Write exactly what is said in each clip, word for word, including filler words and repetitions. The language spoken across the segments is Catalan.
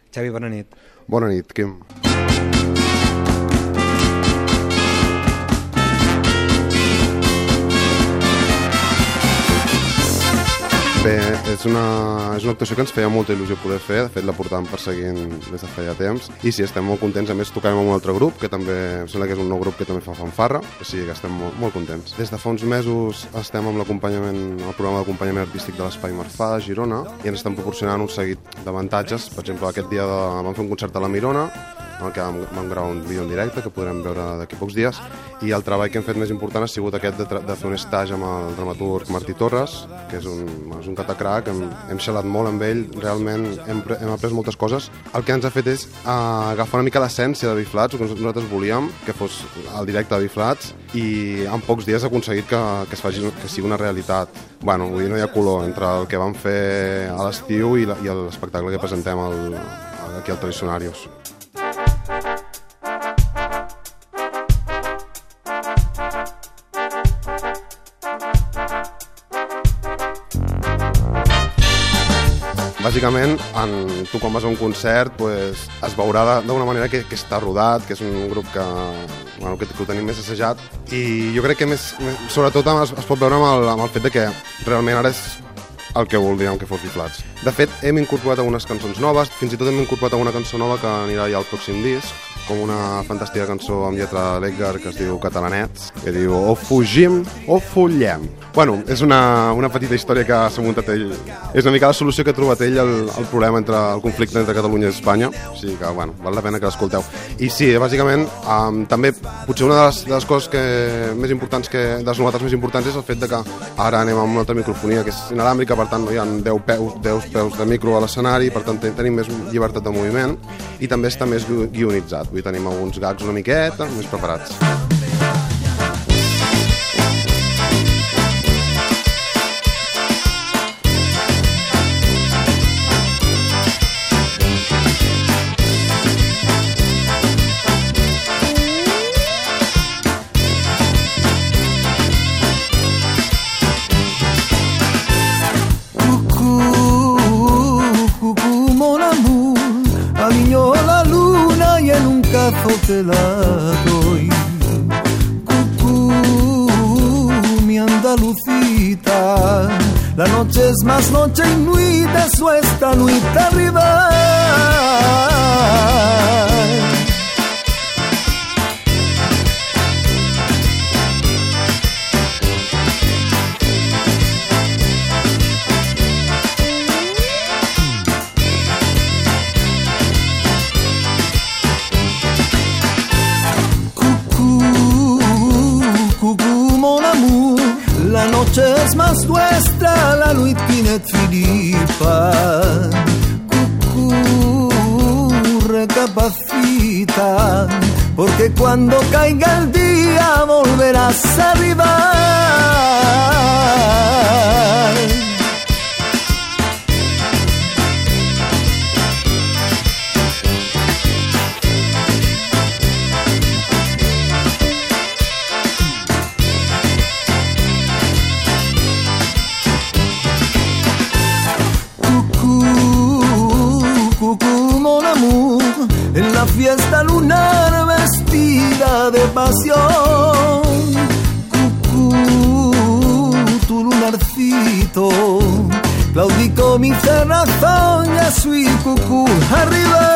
Xavi, bona nit. Bona nit, Quim. Bé, és una, és una actuació que ens feia molta il·lusió poder fer, de fet la portàvem perseguint des de feia temps, i sí, estem molt contents, a més tocarem amb un altre grup, que també, em sembla que és un nou grup que també fa fanfarra, o sigui que estem molt, molt contents. Des de fa uns mesos estem amb l'acompanyament, el programa d'acompanyament artístic de l'Espai Marfà de Girona, i ens estan proporcionant un seguit d'avantatges. Per exemple, aquest dia de, vam fer un concert a la Mirona, en el que vam, vam gravar un vídeo en directe que podrem veure d'aquí pocs dies, i el treball que hem fet més important ha sigut aquest de, de fer un stage amb el dramaturg Martí Torres, que és un, és un catacrac, hem, hem xalat molt amb ell, realment hem, hem après moltes coses. El que ens ha fet és uh, agafar una mica l'essència de Biflats, el que nosaltres volíem, que fos el directe de Biflats, i en pocs dies ha aconseguit que, que, es faci, que sigui una realitat. Bueno, vull dir, no hi ha color entre el que vam fer a l'estiu i l'espectacle que presentem al, aquí al Tradicionarios. Bàsicament, en, tu quan vas a un concert pues, es veurà d'una manera que, que està rodat, que és un grup que, bueno, que, que ho tenim més assajat, i jo crec que més, més sobretot es, es pot veure amb el, amb el fet de que realment ara és el que voldríem que fos Biflats. De fet, hem incorporat algunes cançons noves, fins i tot hem incorporat alguna cançó nova que anirà ja al pròxim disc, com una fantàstica cançó amb lletra d'Edgar que es diu Catalanets, que diu o fugim o follem. Bueno, és una, una petita història que s'ha muntat ell. És una mica la solució que ha trobat ell al, al problema entre el conflicte entre Catalunya i Espanya. O sigui que, bueno, val la pena que l'escolteu. I sí, bàsicament, um, també potser una de les, de les coses que, més importants, que, de les novetats més importants és el fet de que ara anem amb una altra microfonia que és inalàmbrica, per tant no hi ha deu peus, deu peus de micro a l'escenari, per tant tenim més llibertat de moviment i també està més guionitzat. Vull dir, tenim alguns gags una miqueta més preparats. Te la doy, cucú, mi Andalucita, la noche es más noche y nuit de su esta nuit arriba. La noche es más nuestra, la nuit qui ne finit pas. Cucú, recapacita, porque cuando caiga el día volverás a arribar. En la fiesta lunar vestida de pasión, cucú, tu lunarcito, claudico mi cerrazón, ya soy cucú, arriba.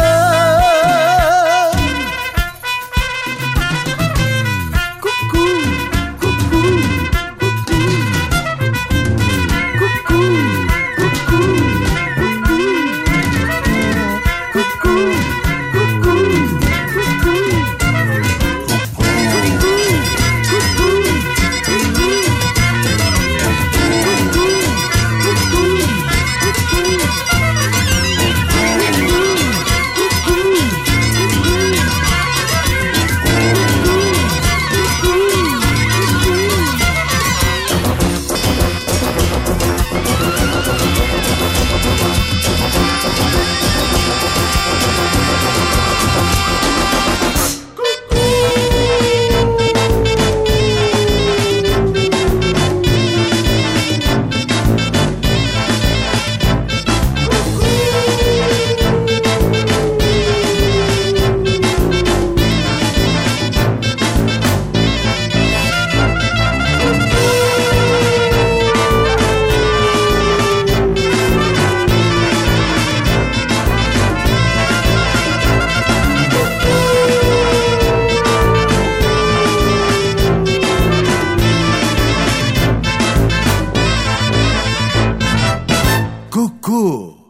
Cucú.